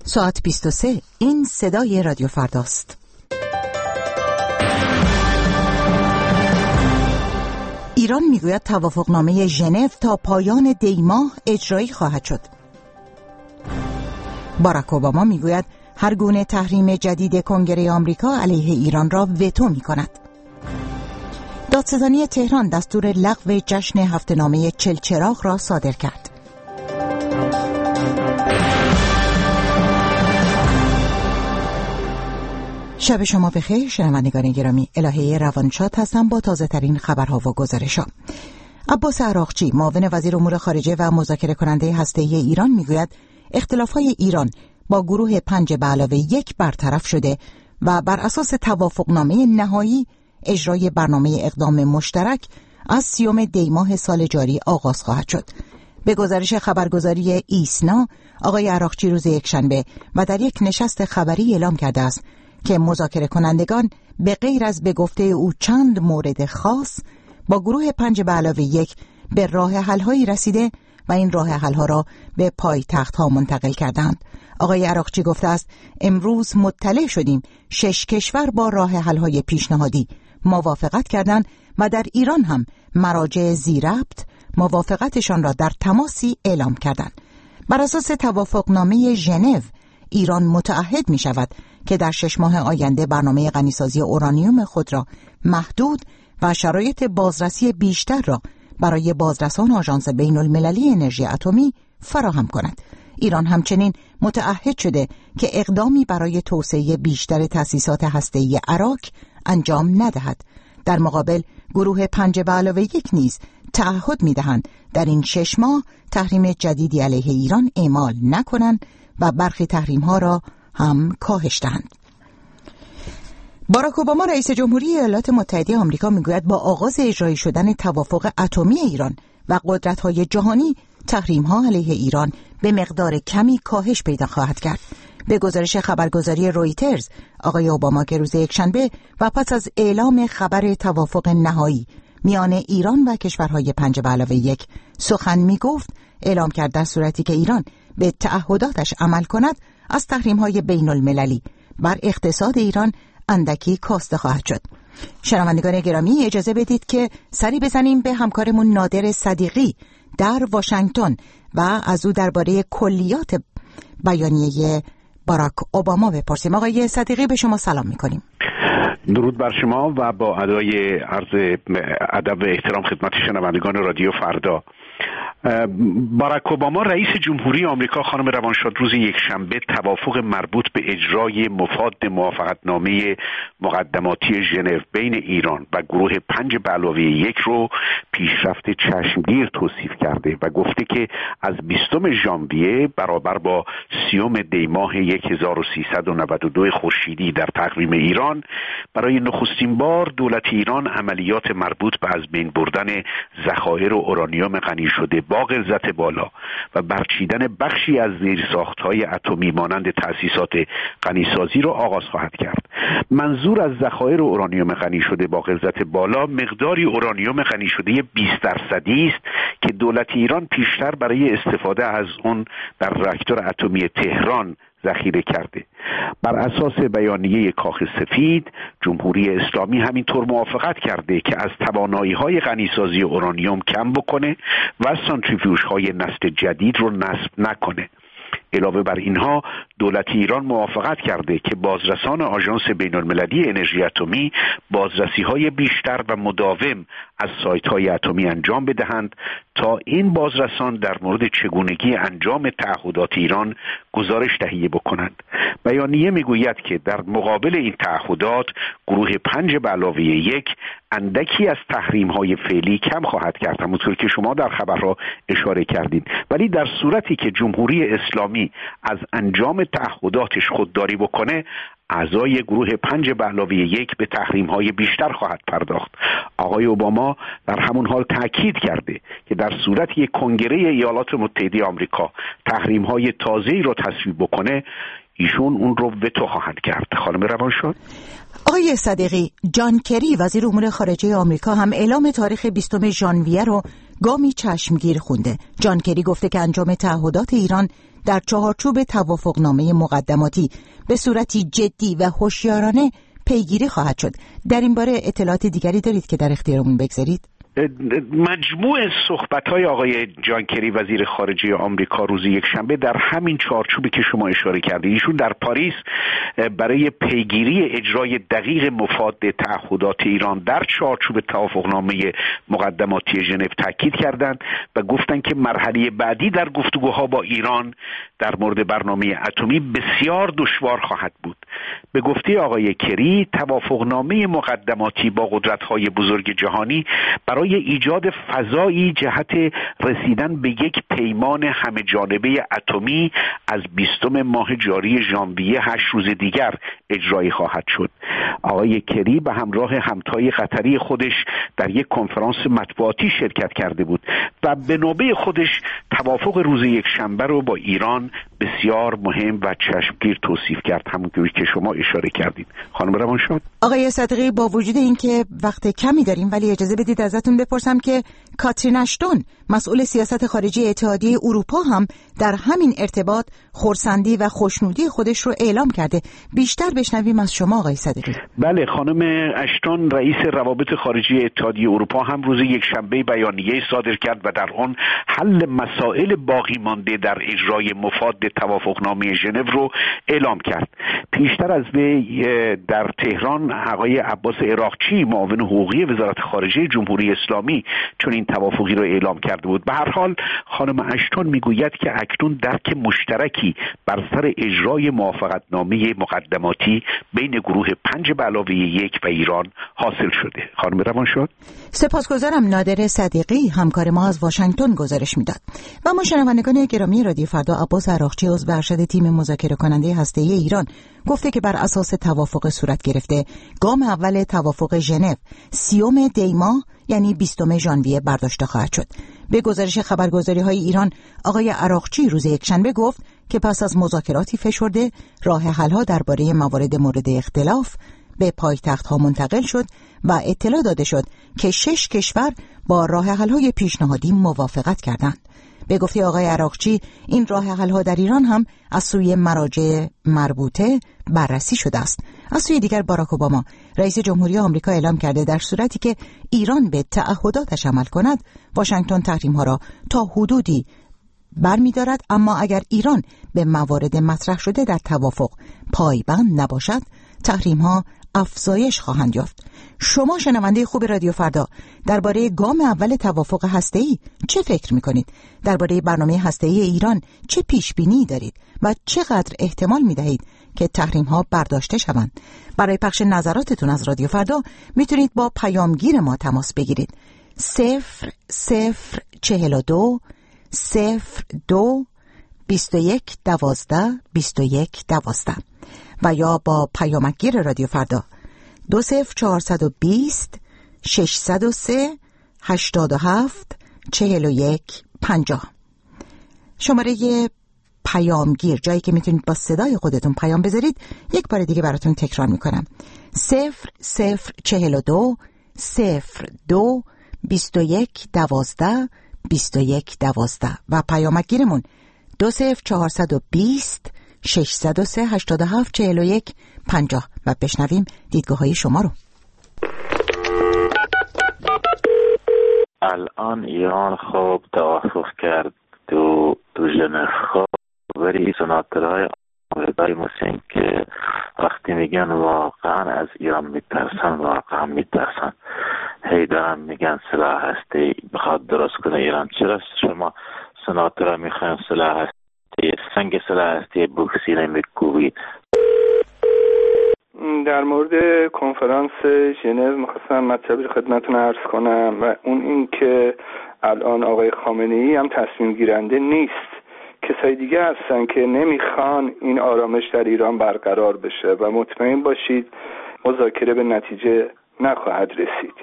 ساعت 23. این صدای رادیو فرداست. ایران میگوید توافقنامه ژنو تا پایان دی ماه اجرایی خواهد شد. باراک اوباما میگوید هر گونه تحریم جدید کنگره آمریکا علیه ایران را وتو میکند. دادستانی تهران دستور لغو جشن هفته‌نامه چلچراغ را صادر کرد. شب شما بخیر شنوندگان گرامی. الهه روانشاد هستم با تازه ترین خبرها و گزارش‌ها. عباس عراقچی معاون وزیر امور خارجه و مذاکره کننده هسته‌ای ایران میگوید اختلاف‌های ایران با گروه 5+1 برطرف شده و بر اساس توافقنامه نهایی اجرای برنامه اقدام مشترک از 30 دی ماه سال جاری آغاز خواهد شد. به گزارش خبرگزاری ایسنا، آقای عراقچی روز یکشنبه و در یک نشست خبری اعلام کرده است که مذاکره کنندگان به غیر از به گفته او چند مورد خاص با گروه 5+1 به راه حل‌هایی رسیده و این راه حل‌ها را به پایتخت‌ها منتقل کردند. آقای عراقچی گفته است امروز مطلع شدیم 6 کشور با راه حل‌های پیشنهادی موافقت کردند و در ایران هم مراجع ذی‌ربط موافقتشان را در تماسی اعلام کردند. بر اساس توافقنامه ژنو ایران متعهد می شود که در 6 ماه آینده برنامه غنیسازی اورانیوم خود را محدود و شرایط بازرسی بیشتر را برای بازرسان آژانس بین‌المللی انرژی اتمی فراهم کند. ایران همچنین متعهد شده که اقدامی برای توسعه بیشتر تأسیسات هسته‌ای عراق انجام ندهد. در مقابل گروه 5+1 نیز تعهد می‌دهند در این 6 ماه تحریم جدیدی علیه ایران اعمال نکنند و برخی تحریم‌ها را هم کاهش دهند. باراک اوباما رئیس جمهوری ایالات متحده آمریکا میگوید با آغاز اجرایی شدن توافق اتمی ایران و قدرت‌های جهانی تحریم‌ها علیه ایران به مقدار کمی کاهش پیدا خواهد کرد. به گزارش خبرگزاری رویترز، آقای اوباما که روز یکشنبه و پس از اعلام خبر توافق نهایی میان ایران و کشورهای 5+1 سخن میگفت، اعلام کرد در صورتی که ایران به تعهداتش عمل کند از تحریم‌های بین‌المللی بر اقتصاد ایران اندکی کاسته خواهد شد. شنوندگان گرامی اجازه بدید که سری بزنیم به همکارمون نادر صدیقی در واشنگتن و از او درباره کلیات بیانیه باراک اوباما بپرسیم. آقای صدیقی به شما سلام می‌کنیم. درود بر شما و با ادای عرض ادب و احترام خدمت شنوندگان رادیو فردا. باراک اوباما رئیس جمهوری آمریکا خانم روانشاد روز یکشنبه توافق مربوط به اجرای مفاد موافقتنامه مقدماتی ژنو بین ایران و گروه 5+1 رو پیشرفت چشمگیر توصیف کرده و گفته که از 20 ژانویه برابر با 30 دی ماه 1392 خورشیدی در تقویم ایران برای نخستین بار دولت ایران عملیات مربوط به از بین بردن ذخایر اورانیوم غنی شده با غلظت بالا و برچیدن بخشی از زیرساخت‌های اتمی مانند تأسیسات غنیسازی را آغاز خواهد کرد. منظور از ذخایر اورانیوم غنی شده با غلظت بالا مقداری اورانیوم غنی شده 20% است که دولت ایران پیشتر برای استفاده از آن در راکتور اتمی تهران ذخیره کرده. بر اساس بیانیه کاخ سفید، جمهوری اسلامی همینطور موافقت کرده که از توانایی‌های غنیسازی اورانیوم کم بکنه و سانتریفیوژهای نسل جدید رو نصب نکنه. علاوه بر اینها دولت ایران موافقت کرده که بازرسان آژانس بین‌المللی انرژی اتمی بازرسی‌های بیشتر و مداوم از سایت‌های اتمی انجام بدهند تا این بازرسان در مورد چگونگی انجام تعهدات ایران گزارش تهیه بکنند. بیانیه میگوید که در مقابل این تعهدات گروه 5+1 اندکی از تحریم‌های فعلی کم خواهد کرد، همونطور که شما در خبرها اشاره کردید، ولی در صورتی که جمهوری اسلامی از انجام تعهداتش خودداری بکنه اعضای گروه 5+1 به تحریم‌های بیشتر خواهد پرداخت. آقای اوباما در همون حال تاکید کرده که در صورت یک کنگره ایالات متحده آمریکا تحریم‌های تازه‌ای رو تصویب بکنه ایشون اون رو وتو خواهند کرد. خانم روانشاد. آقای صدیقی، جان کری وزیر امور خارجه آمریکا هم اعلام تاریخ 20 ژانویه رو گامی چشمگیر خونده. جان کری گفته که انجام تعهدات ایران در چهارچوب توافقنامه مقدماتی به صورتی جدی و هوشیارانه پیگیری خواهد شد. در این باره اطلاعات دیگری دارید که در اختیارمون بگذارید؟ مجموع صحبت‌های آقای جان کری وزیر خارجه آمریکا روز یکشنبه در همین چارچوبی که شما اشاره کردید. ایشون در پاریس برای پیگیری اجرای دقیق مفاد تعهدات ایران در چارچوب توافقنامه مقدماتی ژنو تاکید کردند و گفتند که مرحله بعدی در گفتگوها با ایران در مورد برنامه اتمی بسیار دشوار خواهد بود. به گفته آقای کری، توافقنامه مقدماتی با قدرت‌های بزرگ جهانی برای ایجاد فضایی جهت رسیدن به یک پیمان همه جانبه اتمی از 20 ماه جاری ژانویه 8 روز دیگر اجرایی خواهد شد. آقای کری به همراه همتای قطری خودش در یک کنفرانس مطبوعاتی شرکت کرده بود و به نوبه خودش توافق روز یکشنبه رو با ایران بسیار مهم و چشمگیر توصیف کرد، همونطوری که شما اشاره کردید. خانم روانشاد. آقای صدیقی، با وجود اینکه وقت کمی داریم ولی اجازه بدید ازتون بپرسم که کاترین اشتون مسئول سیاست خارجی اتحادیه اروپا هم در همین ارتباط خرسندی و خوشنودی خودش رو اعلام کرده. بیشتر بشنویم از شما آقای صدیقی. بله، خانم اشتون رئیس روابط خارجی اتحادیه اروپا هم روز یکشنبه بیانیه صادر کرد و در آن حل مسائل باقی مانده در اجرای مفاد توافقنامه ژنو رو اعلام کرد. پیشتر از وی در تهران آقای عباس عراقچی معاون حقوقی وزارت خارجه جمهوری اسلامی چون این توافقی رو اعلام کرده بود. به هر حال خانم اشتون میگوید که اکنون درک مشترکی بر سر اجرای موافقتنامه مقدماتی بین گروه 5+1 و ایران حاصل شده. خانم روانشاد. سپاسگزارم. نادر صدیقی همکار ما از واشنگتن گزارش میداد. و ما شنوندگان گرامی رادیو فردا، عباس عراقچی عضو ارشد تیم مذاکره کننده هسته‌ای ایران گفته که بر اساس توافق صورت گرفته گام اول توافق ژنو 30 دی ماه یعنی 20 ژانویه برداشته خواهد شد. به گزارش خبرگزاری‌های ایران، آقای عراقچی روز یکشنبه گفت که پس از مذاکراتی فشرده راه حل‌ها درباره موارد مورد اختلاف به پایتخت‌ها منتقل شد و اطلاع داده شد که 6 کشور با راه حل‌های پیشنهادی موافقت کردند. به گفته آقای عراقچی، این راه حل‌ها در ایران هم از سوی مراجع مربوطه بررسی شده است. از سوی دیگر باراک اوباما رئیس جمهوری آمریکا اعلام کرده در صورتی که ایران به تعهداتش عمل کند، واشنگتن تحریم‌ها را تا حدودی برمی‌دارد، اما اگر ایران به موارد مطرح شده در توافق پایبند نباشد، تحریم‌ها افزایش خواهند یافت. شما شنونده خوب رادیو فردا درباره گام اول توافق هسته‌ای چه فکر می‌کنید؟ درباره برنامه هسته‌ای ایران چه پیش‌بینی دارید و چقدر احتمال می‌دهید که تحریم‌ها برداشته شوند؟ برای پخش نظراتتون از رادیو فردا میتونید با پیامگیر ما تماس بگیرید. 0042 02 21 12 21 12 و یا با پیامگیر رادیو فردا 20420 603 87 41 50. شماره پیامگیر، جایی که میتونید با صدای خودتون پیام بذارید، یک بار دیگه براتون تکرار میکنم. 0042 02 21 12 21 12 و پیامگیرمون 20420 603 87 41 50 و بشنویم دیدگاه‌های شما رو. الان ایران خوب توافق کرد تو ژنو خوب، ولی سناتورهای آمریکایی مثل که وقتی میگن واقعا از ایران میترسن، واقعا میترسن، هی دارن میگن سلاح هستی بخواد درست کنه ایران. چرا شما سناتورها میخواین سلاح هستی؟ سنگ سلاح هستی بوکسی نمیکوبید؟ در مورد کنفرانس ژنو میخواستم مطلبی خدمتتون عرض کنم و اون این که الان آقای خامنه‌ای هم تصمیم گیرنده نیست. کسای دیگه هستن که نمیخوان این آرامش در ایران برقرار بشه و مطمئن باشید مذاکره به نتیجه نخواهد رسید.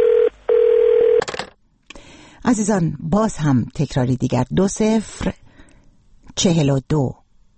عزیزان، باز هم تکراری دیگر 2042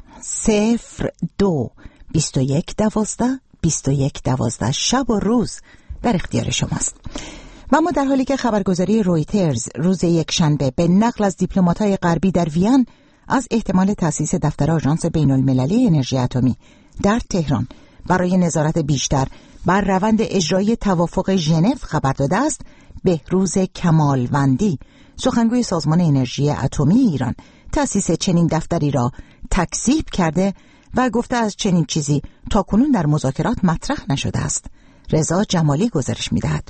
02 21 12 21 12 شب و روز در اختیار شماست. و ما در حالی که خبرگزاری رویترز روز یکشنبه به نقل از دیپلمات‌های غربی در وین از احتمال تأسیس دفتر آژانس بین‌المللی انرژی اتمی در تهران برای نظارت بیشتر بر روند اجرای توافق ژنو خبر داده است، بهروز کمالوندی، سخنگوی سازمان انرژی اتمی ایران، تأسیس چنین دفتری را تکذیب کرده و گفته از چنین چیزی تاکنون در مذاکرات مطرح نشده است. رضا جمالی گزارش می‌دهد.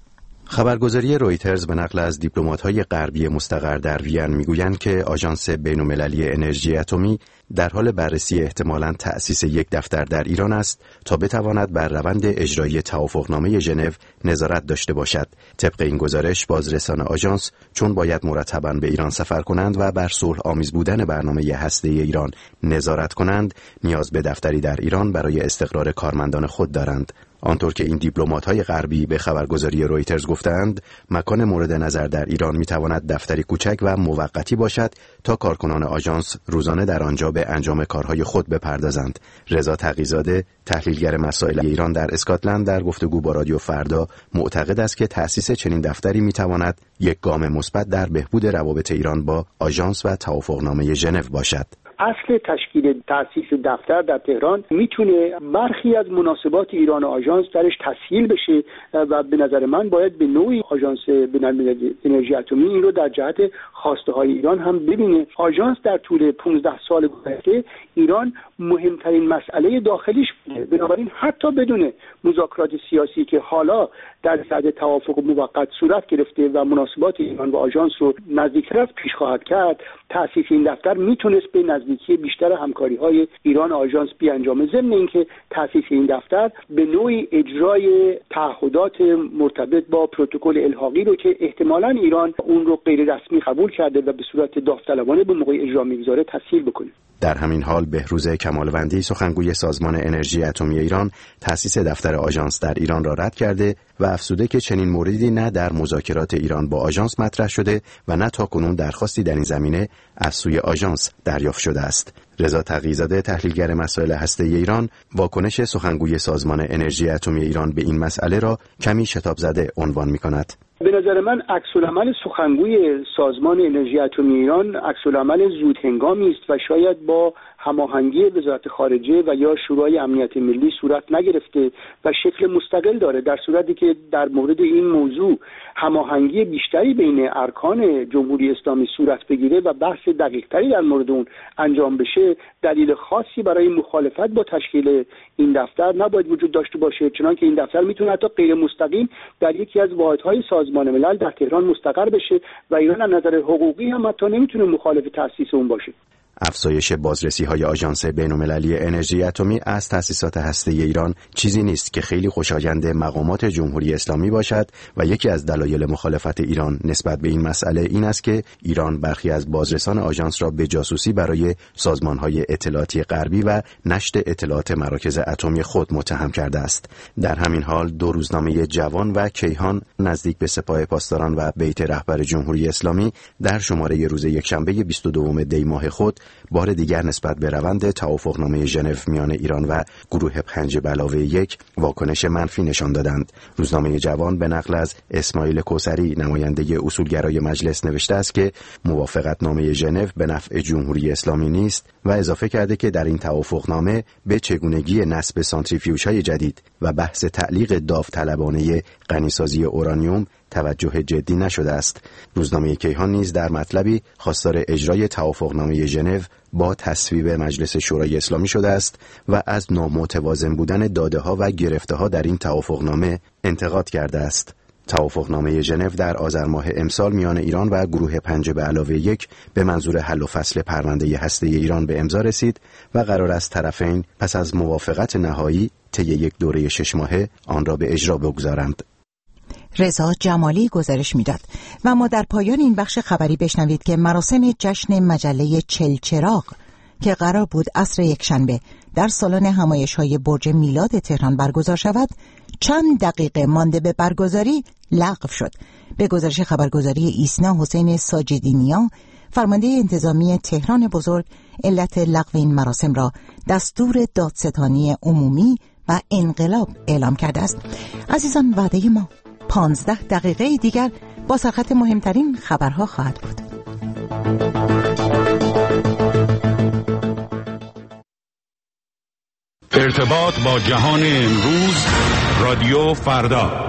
خبرگزاری رویترز به نقل از دیپلمات‌های غربی مستقر در وین می‌گویند که آژانس بین‌المللی انرژی اتمی در حال بررسی احتمالاً تأسیس یک دفتر در ایران است تا بتواند بر روند اجرایی توافقنامه ژنو نظارت داشته باشد. طبق این گزارش بازرسان آژانس چون باید مرتباً به ایران سفر کنند و بر صلح آمیز بودن برنامه هسته‌ای ایران نظارت کنند، نیاز به دفتری در ایران برای استقرار کارمندان خود دارند. آنطور که این دیپلمات‌های غربی به خبرگزاری رویترز گفتند، مکان مورد نظر در ایران می‌تواند دفتری کوچک و موقتی باشد تا کارکنان آژانس روزانه در آنجا به انجام کارهای خود بپردازند. رضا تقی‌زاده، تحلیلگر مسائل ایران در اسکاتلند، در گفتگو با رادیو فردا معتقد است که تأسیس چنین دفتری می‌تواند یک گام مثبت در بهبود روابط ایران با آژانس و توافقنامه ژنو باشد. اصل تشکیل تأسیس دفتر در تهران میتونه برخی از مناسبات ایران و آژانس درش تسهیل بشه و به نظر من باید به نوعی آژانس بین‌المللی انرژی اتمی این رو در جهت خواسته های ایران هم ببینه. آژانس در طول 15 سال گذشته ایران مهمترین مسئله داخلیش بوده، بنابراین حتی بدون مذاکرات سیاسی که حالا در صدد توافق موقت صورت گرفته و مناسبات ایران و آژانس رو نزدیکتر پیش خواهد کرد، تأسیس این دفتر میتونست به نزدیکی بیشتر همکاری‌های ایران و آژانس بیانجامه، ضمن اینکه تأسیس این دفتر به نوعی اجرای تعهدات مرتبط با پروتکل الحاقی رو که احتمالاً ایران اون رو غیر رسمی قبول کرده و به صورت داوطلبانه به موقع اجرا می‌گذاره تسهیل بکنه. در همین حال بهروز کمالوندی، سخنگوی سازمان انرژی اتمی ایران، تأسیس دفتر آژانس در ایران را رد کرده و افزوده که چنین موردی نه در مذاکرات ایران با آژانس مطرح شده و نه تاکنون درخواستی در این زمینه از سوی آژانس دریافت شده است. رضا تقی‌زاده، تحلیلگر مسائل هسته‌ای ایران، واکنش سخنگوی سازمان انرژی اتمی ایران به این مسئله را کمی شتاب زده عنوان می‌کند. به نظر من عکس‌العمل سخنگوی سازمان انرژی اتمی ایران عکس‌العمل زود هنگامی است و شاید با هماهنگی وزارت خارجه و یا شورای امنیت ملی صورت نگرفته و شکل مستقل داره، در صورتی که در مورد این موضوع هماهنگی بیشتری بین ارکان جمهوری اسلامی صورت بگیره و بحث دقیق‌تری در مورد اون انجام بشه، دلیل خاصی برای مخالفت با تشکیل این دفتر نباید وجود داشته باشه، چنانکه این دفتر میتونه حتی غیر مستقیم در یکی از واحدهای سازمان ملل در تهران مستقر بشه و ایران از نظر حقوقی هم حتی نمیتونه مخالف تأسیس اون باشه. افزایش بازرسی‌های آژانس بین‌المللی انرژی اتمی از تأسیسات هسته‌ای ایران چیزی نیست که خیلی خوشایند مقامات جمهوری اسلامی باشد و یکی از دلایل مخالفت ایران نسبت به این مسئله این است که ایران برخی از بازرسان آژانس را به جاسوسی برای سازمان‌های اطلاعاتی غربی و نشر اطلاعات مراکز اتمی خود متهم کرده است. در همین حال دو روزنامه جوان و کیهان نزدیک به سپاه پاسداران و بیت رهبر جمهوری اسلامی در شماره روز یکشنبه 22 دی ماه خود بار دیگر نسبت به روند توافقنامه ژنو میان ایران و گروه 5+1 واکنش منفی نشان دادند. روزنامه جوان به نقل از اسماعیل کوثری، نماینده اصولگرای مجلس، نوشته است که موافقتنامه ژنو به نفع جمهوری اسلامی نیست و اضافه کرده که در این توافقنامه به چگونگی نصب سانتریفیوژهای جدید و بحث تعلیق داوطلبانه غنیسازی اورانیوم توجه جدی نشده است. روزنامه کیهان نیز در مطلبی خواستار اجرای توافقنامه ژنو با تصویب مجلس شورای اسلامی شده است و از نامتوازن بودن داده‌ها و گرفته‌ها در این توافقنامه انتقاد کرده است. توافقنامه ژنو در آذر ماه امسال میان ایران و گروه 5+1 به منظور حل و فصل پرونده هسته‌ای ایران به امضا رسید و قرار است طرفین پس از موافقت نهایی طی یک دوره 6 ماهه آن را به اجرا بگذارند. رضا جمالی گزارش میداد. و ما در پایان این بخش خبری بشنوید که مراسم جشن مجله چلچراغ که قرار بود عصر یکشنبه در سالن همایش‌های برج میلاد تهران برگزار شود، چند دقیقه مانده به برگزاری لغو شد. به گزارش خبرگزاری ایسنا، حسین ساجدینیا، فرمانده انتظامی تهران بزرگ، علت لغو این مراسم را دستور دادستانی عمومی و انقلاب اعلام کرده است. عزیزان، وعده ما 15 دقیقه دیگر با سرخط مهمترین خبرها خواهد بود. ارتباط با جهان امروز، رادیو فردا.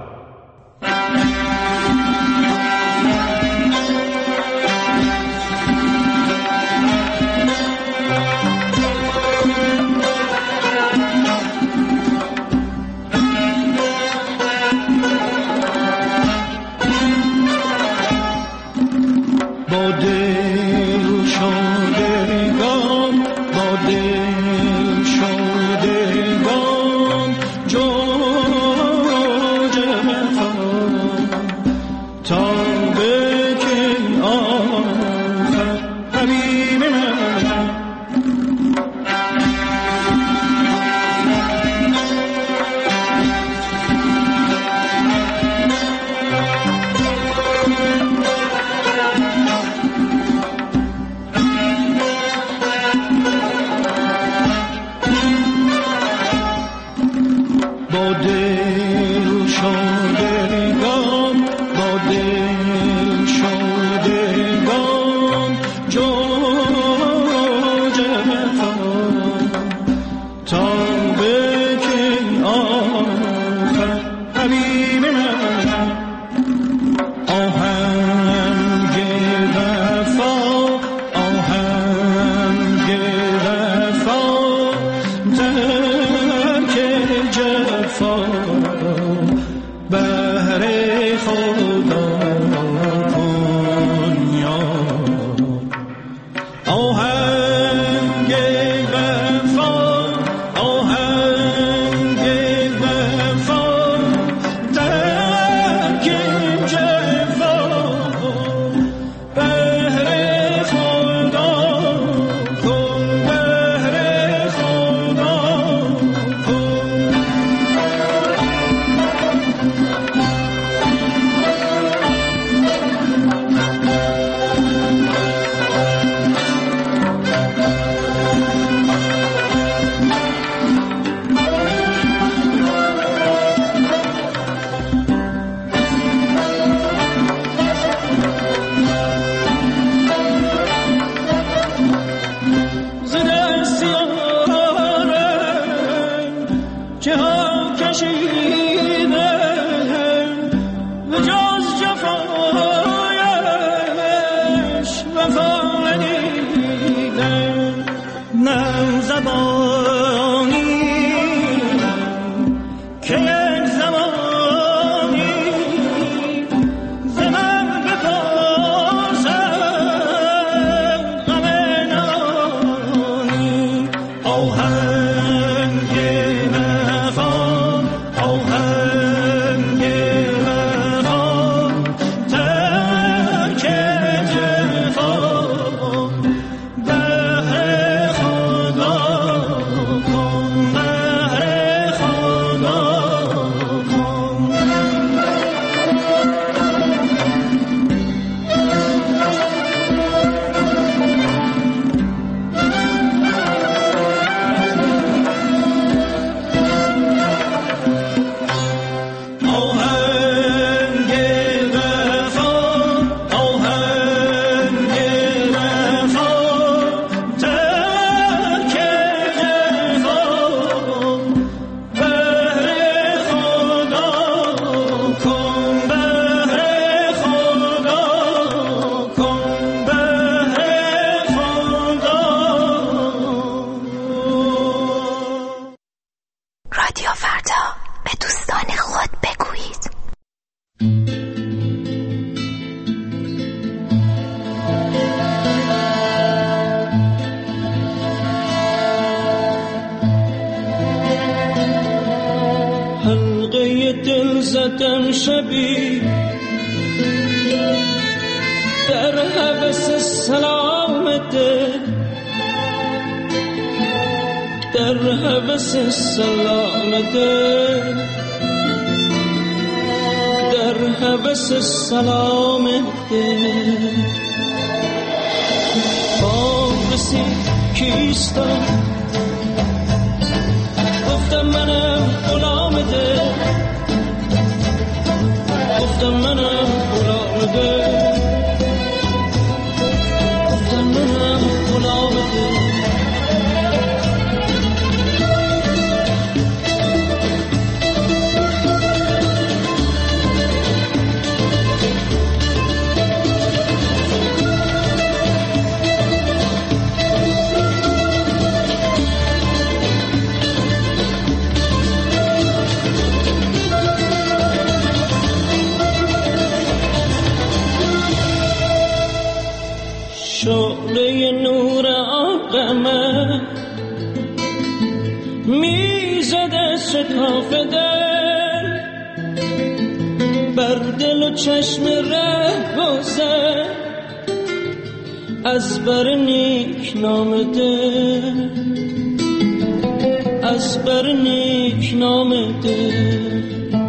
شبی در حبس سلامت، در حبس سلامت، در حبس سلامت. پاپسی کیستم گفتم منم غلامته، گفتم منم غلامته، گفتم منم غلامته. همه میزده شکاف دل بر دل و چشم ره گذر از بر نیک نام دل از بر نیک نام دل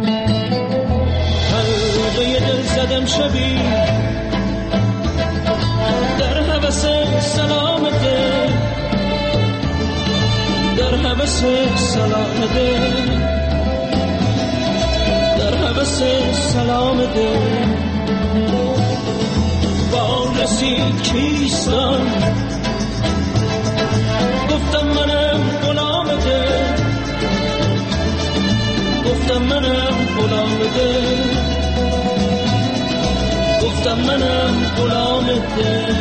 حلقه دل زدم شبی در هوس سلام دل در هوس سلام دل در هوس سلام دل با رسید کیستان گفتم منم غلام دل گفتم منم غلام دل گفتم منم غلام دل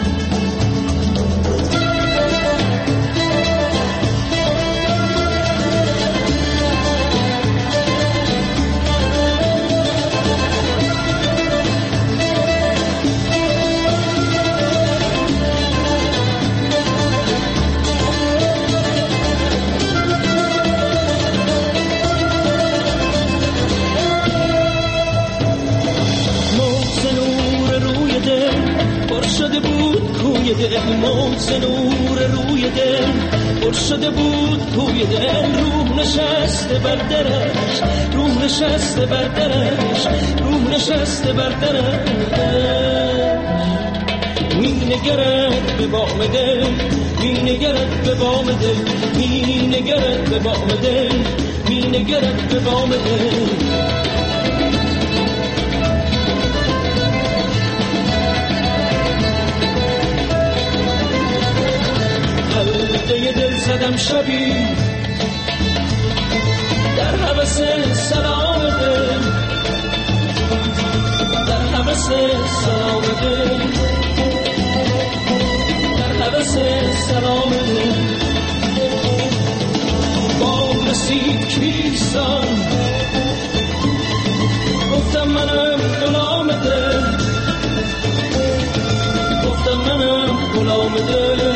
موج نور روی دل پر شده بود توی دل روح نشسته بر درش روح نشسته بر درش روح نشسته بر درش می نگرد به بام دل می نگرد به بام دل می نگرد به بام دل می نگرد به بام دل حلقه دل زدم شبی در هوس سلام دل در هوس سلام دل در هوس سلام دل با رسید کیستان گفتم منم غلام دل گفتم منم غلام دل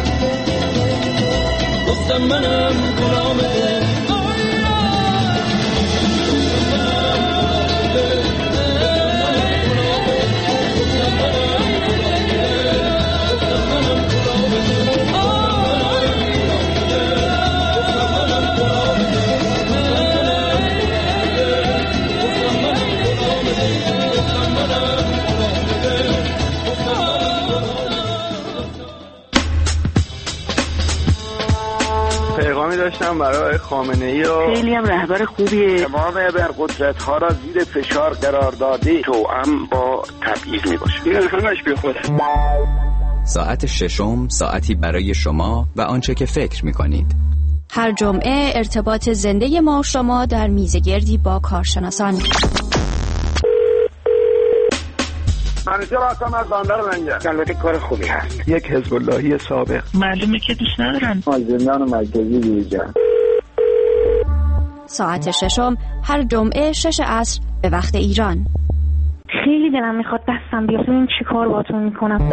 گفتم منم غلام دل داشتم برای خامنه‌ای و خیلی هم رهبر خوبیه. تمام ابرقدرت‌ها را زیر فشار قرار داده توأم با تبعیض میباشه. این همش بی خود. ساعت ششم ساعتی برای شما و آنچه که فکر میکنید. هر جمعه ارتباط زنده ما و شما در میزگردی با کارشناسان. منیجر هستم از بندر لنگر. البته کار خوبی هست. یک حزب اللهی سابق. معلومه که دوست ندارن. زندان مرکزی دیجا. ساعت ششم هر جمعه 6 عصر به وقت ایران. خیلی دلم میخواد دستم بیاد ببینم چی کار باهاتون میکنم.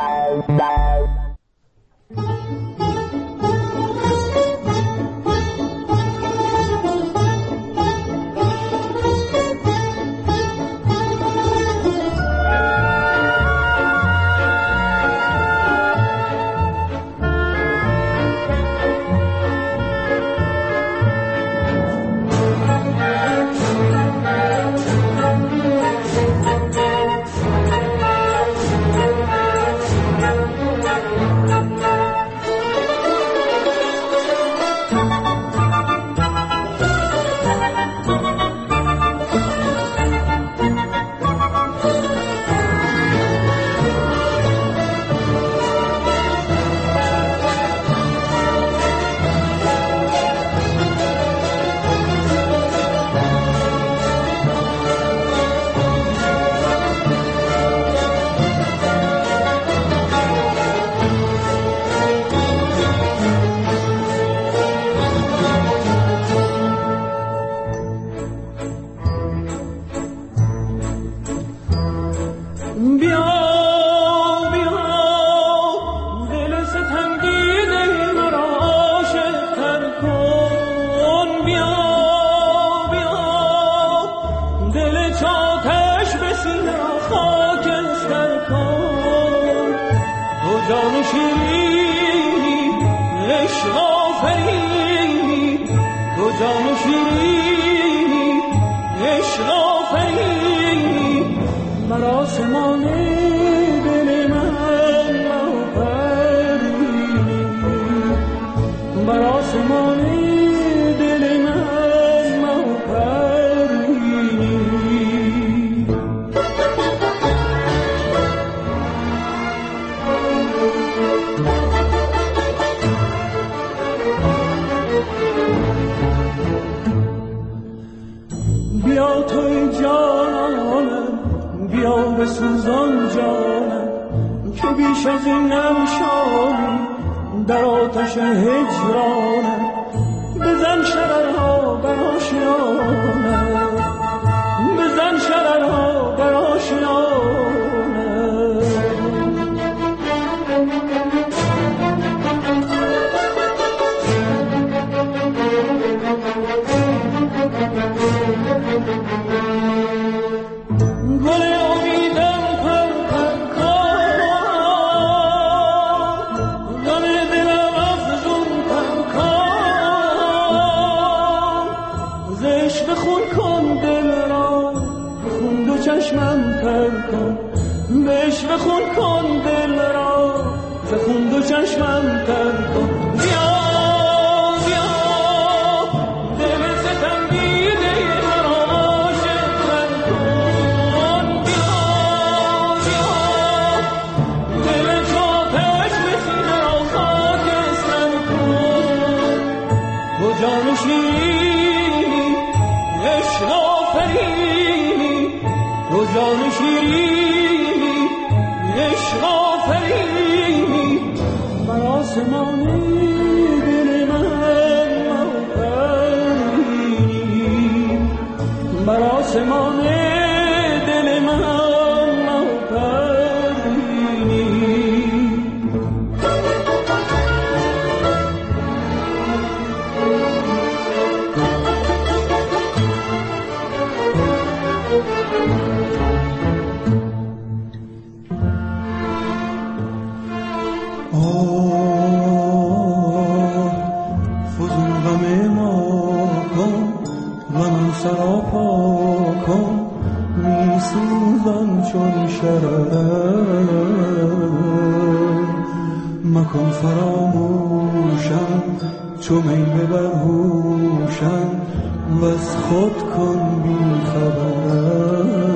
عشق آفرینی تو جان شیرینی عشق آفرینی مراسمان دل من آفرینی مراسمان دل من آفرینی بیا توی جانم بیا بسوزان جانم که بیش از این نمیشانی در آتش هجرانم بزن شررها بر آشیانم بزن شررها بر آشیانم گل امیدم پر پر کن غم دلم افزون پر کن ز عشق خون کن دل را به خون دو چشمم تر کن به عشق خون کن دل را ز خون دو چشمم تر کن بیا جان شیرینی عشق آفرینی مراسمان دل من آفرینی مراسمان دل من آفرینی مکن فراموشم چو می ببرهوشم و از خود کن بی خبر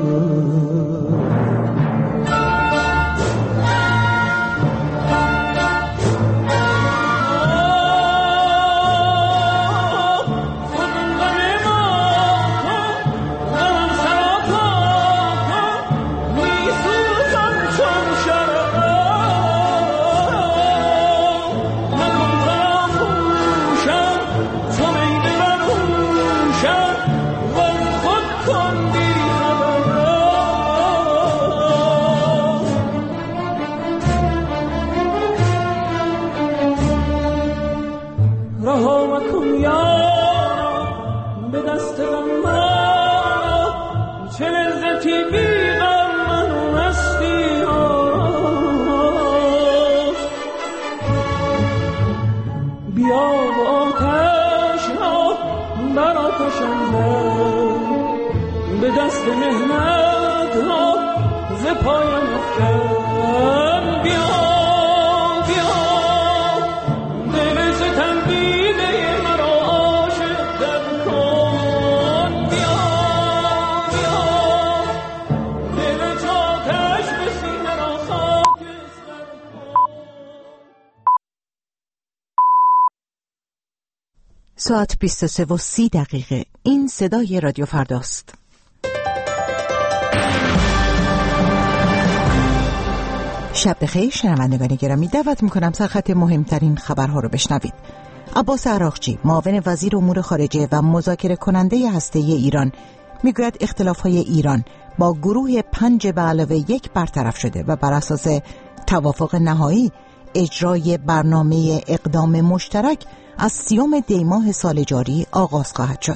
به دست مهنت ها ز پایم افتن بیا بیا دل ستم دیده مرا عاشق در کن بیا بیا دل چاتش به سینه را خاکستر کن. ساعت 23:30 این صدای رادیو فرداست. شب بخیر شنوندگان گرامی، دعوت میکنم سرخط مهمترین خبرها رو بشنوید. عباس عراقچی معاون وزیر امور خارجه و مذاکره کننده هسته‌ای ایران میگوید اختلاف‌های ایران با گروه 5+1 برطرف شده و بر اساس توافق نهایی اجرای برنامه اقدام مشترک از 30 دی ماه سال جاری آغاز خواهد شد.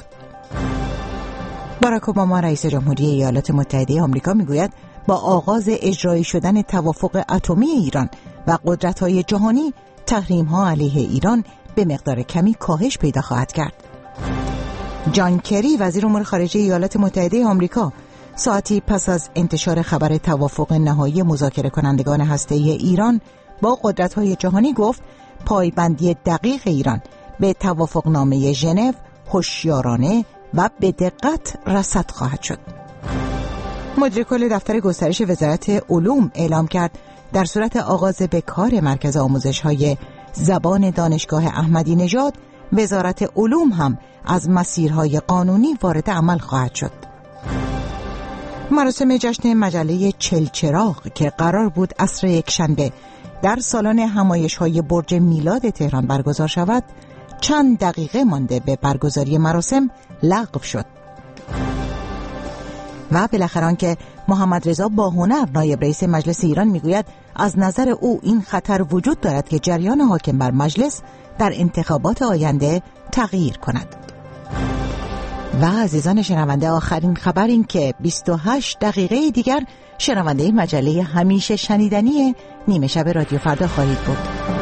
باراک اوباما رئیس جمهوری ایالات متحده آمریکا میگوید با آغاز اجرایی شدن توافق اتمی ایران و قدرت‌های جهانی تحریم‌ها علیه ایران به مقدار کمی کاهش پیدا خواهد کرد. جان کری وزیر امور خارجه ایالات متحده آمریکا ساعتی پس از انتشار خبر توافق نهایی مذاکره کنندگان هسته‌ای ایران با قدرت‌های جهانی گفت پایبندی دقیق ایران به توافقنامه ژنو هوشیارانه و به دقت رصد خواهد شد. مدیر کل دفتر گسترش وزارت علوم اعلام کرد در صورت آغاز به کار مرکز آموزش‌های زبان دانشگاه احمدی نژاد، وزارت علوم هم از مسیرهای قانونی وارد عمل خواهد شد. مراسم جشن مجله چلچراغ که قرار بود عصر یکشنبه در سالن همایش‌های برج میلاد تهران برگزار شود، چند دقیقه مانده به برگزاری مراسم لغو شد. و بالاخره آنکه محمد رضا باهنر نایب رئیس مجلس ایران میگوید از نظر او این خطر وجود دارد که جریان حاکم بر مجلس در انتخابات آینده تغییر کند. و عزیزان شنونده، آخرین خبر این که 28 دقیقه دیگر شنونده مجله همیشه شنیدنی نیمه شب رادیو فردا خواهید بود.